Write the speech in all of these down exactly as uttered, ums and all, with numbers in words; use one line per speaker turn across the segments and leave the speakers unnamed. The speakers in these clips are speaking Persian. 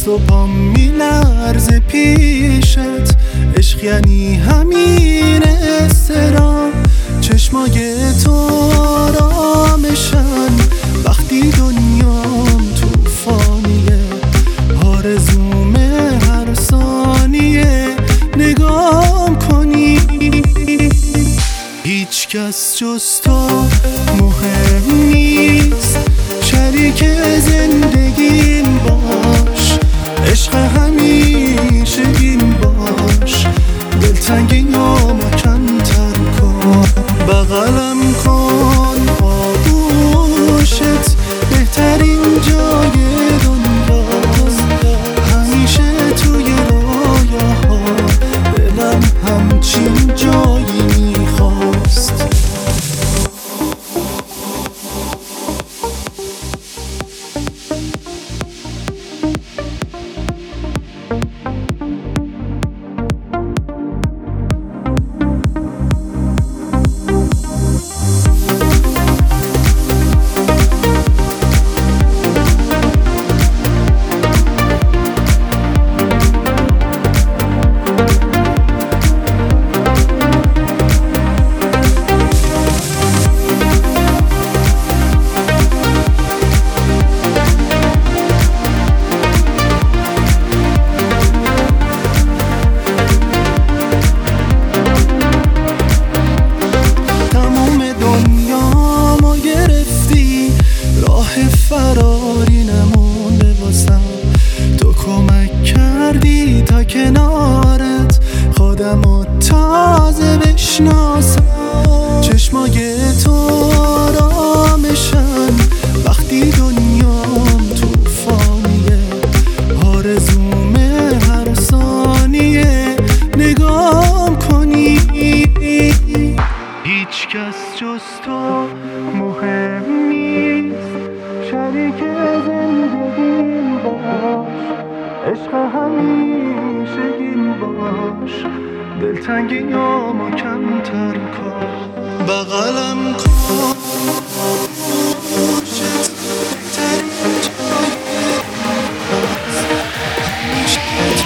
و پام میلرزه پیشت. عشق یعنی همین استرام، چشمای تو آرامشن وقتی دنیام توفانیه. آرزوم هر ثانیه نگام کنی. هیچ کس جز تو مهم نیست، شریک زندگیم باش. عشق همیشه این باش، دلتنگیامو کمتر کن. بغلم کن آغوشت بهترین جای دنیاست. همیشه توی رویاها دلم همچین جایی میخواست. فراری نمونده واسم، تو کمک کردی تا کنارت خودمو تازه بشناسم. چشمای تو آرامشن وقتی دنیام توفانیه. آرزوم هر ثانیه نگام کنی. هیچ کس جز تو مهم نیست، شریک زندگیم باش. عشق همیشگیم باش، دلتنگیامو کمتر کن. بغلم کن آغوشت بهترین جای دنیاست. همیشه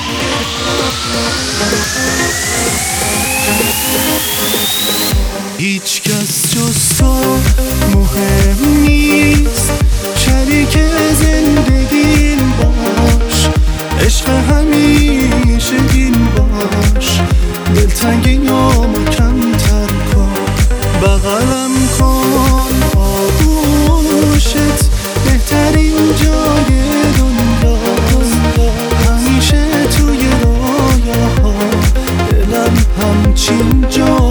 هیچ کس جز تو مهم نیست، شریک زندگیم باش. عشق همیشه این باش، دلتنگیامو کمتر کن. بغلم کن آغوشت بهترین جای دنیاست. همیشه توی رویاها دلم همچین جا